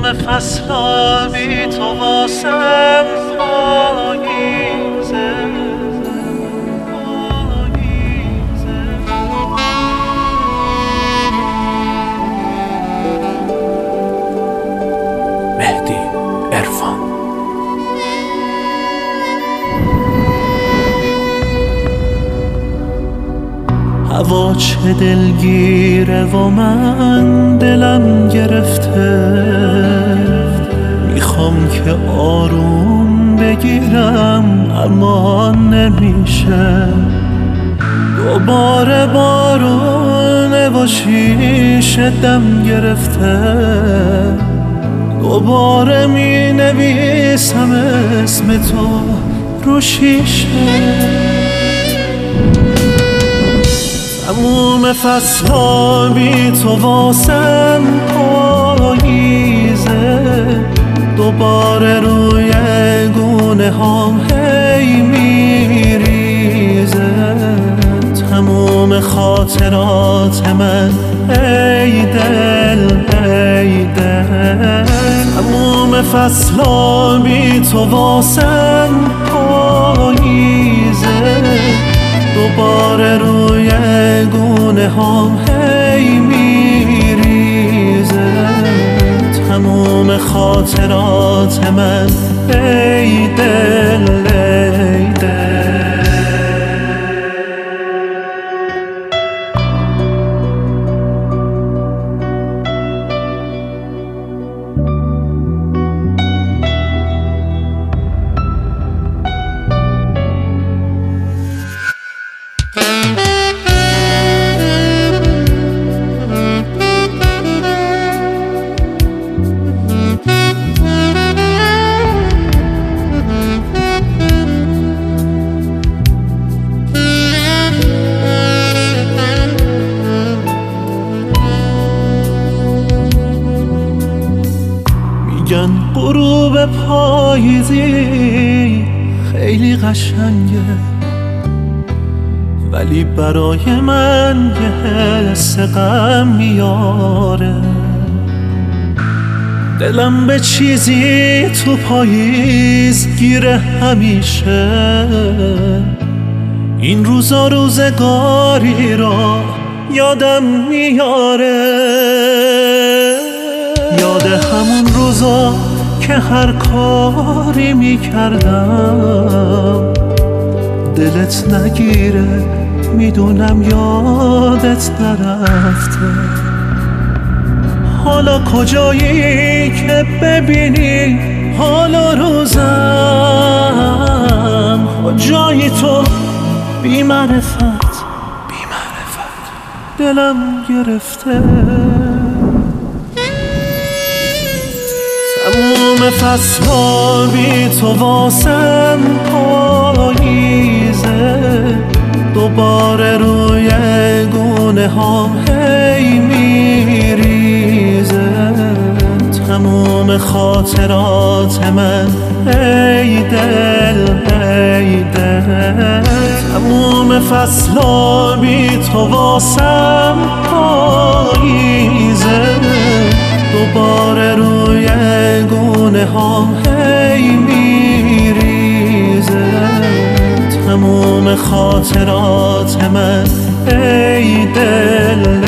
فصلا بی تو واسم پاییزه مهدی عرفان. هوا چه دلگیره و من دلم گرفته، میخوام که آروم بگیرم اما نمیشه. دوباره بارونه و شیشه دم گرفته، دوباره می نویسم اسم تو رو شیشه. تموم فصلا بی تو واسم پاییزه، دوباره روی گونه هام هی میریزه. تموم خاطرات من ای دل ای دل، تموم فصلا بی تو واسم پاییزه، دوباره روی گونه هام هی میریزه. تموم خاطرات من ای دل ای دل. میگن غروب پاییزی خیلی قشنگه، ولی برای من یه حس غم میاره. دلم به چیزی تو پاییز گیره همیشه، این روزا روزگاری را یادم میاره. یاد همون روزا که هر کاری میکردم دلت نگیره، میدونم یادت نرفته. حالا کجایی که ببینی حالا روزم، کجایی تو بی معرفت دلم گرفته. تموم فصلا بی تو واسم پاییزه، دوباره روی گونه هام هی میریزه. تموم خاطرات من ای دل ای دل، تموم فصلا بی تو واسم پاییزه، دوباره روی گونه هام هی میریزه. تموم خاطرات من ای دل